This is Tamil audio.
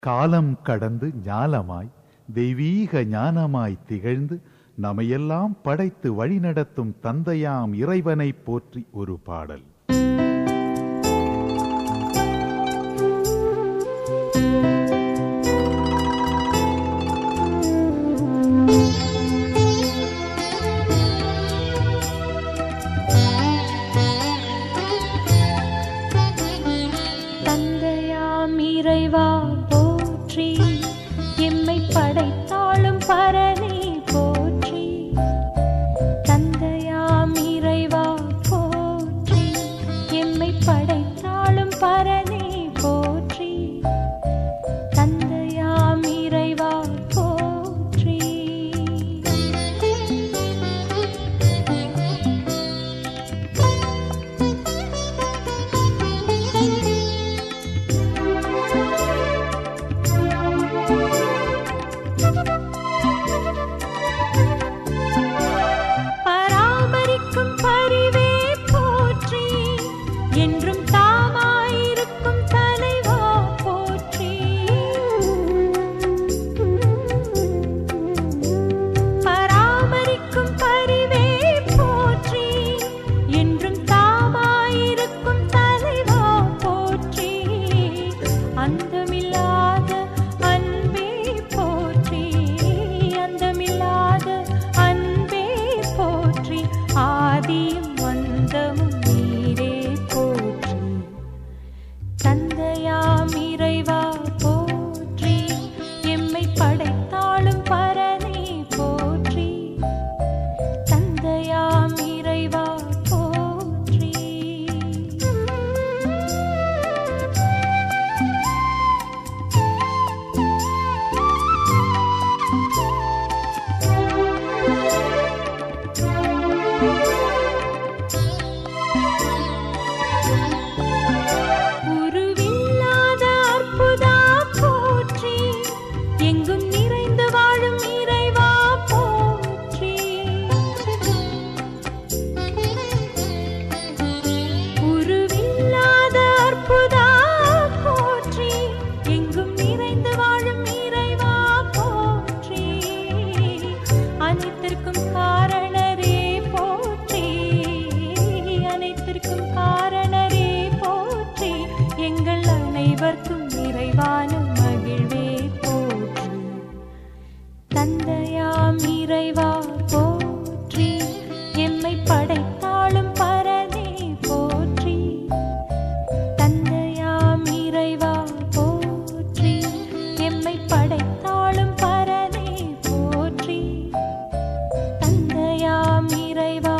காலம் கடந்து ஞாலமாய் தெய்வீக ஞானமாய் திகழ்ந்து நம்மையெல்லாம் படைத்து வழிநடத்தும் தந்தையாம் இறைவனை போற்றி ஒரு பாடல். தந்தையாம் இறைவா போற்றி, எம்மை படைத்தாளும் பரனே போற்றி. தந்தையாம் இறைவா போற்றி, எம்மை படைத்தாளும் பரனே போற்றி. தந்தையாம் இறைவா போற்றி. பராமரிக்கும் பரிவே போற்றி, என்றும் தாமாயிருக்கும் தலைவா போற்றி. பராமரிக்கும் பரிவே போற்றி, என்றும் தாமாயிருக்கும் தலைவா போற்றி. அந்தமில்லாத அன்பே போற்றி, அந்தமில்லாத அன்பே போற்றி. ஆதியும் அந்தமும் நீரே போற்றி. தந்தையாம் இறைவா போற்றி, எம்மை படைத்தாளும் பரனே போற்றி. தந்தையாம் இறைவா போற்றி. உருவில்லாத அற்புதா போற்றி, எங்கும் நிறைந்து வாழும் இறைவா போற்றி. உருவில்லாத அற்புதா போற்றி, எங்கும் நிறைந்து வாழும் இறைவா போற்றி. அனைத்திற்கும் காரணரே போற்றி, அனைத்திற்கும் காரணரே போற்றி. எங்கள் அனைவர்க்கும் நிறைவான மகிழ்வே போற்றி. தந்தையாம் இறைவா போற்றி, எம்மை படைத்தாளும் பரனே போற்றி. தந்தையாம் இறைவா போற்றி, எம்மை படைத்தாளும் பரனே போற்றி. தந்தையாம் இறைவா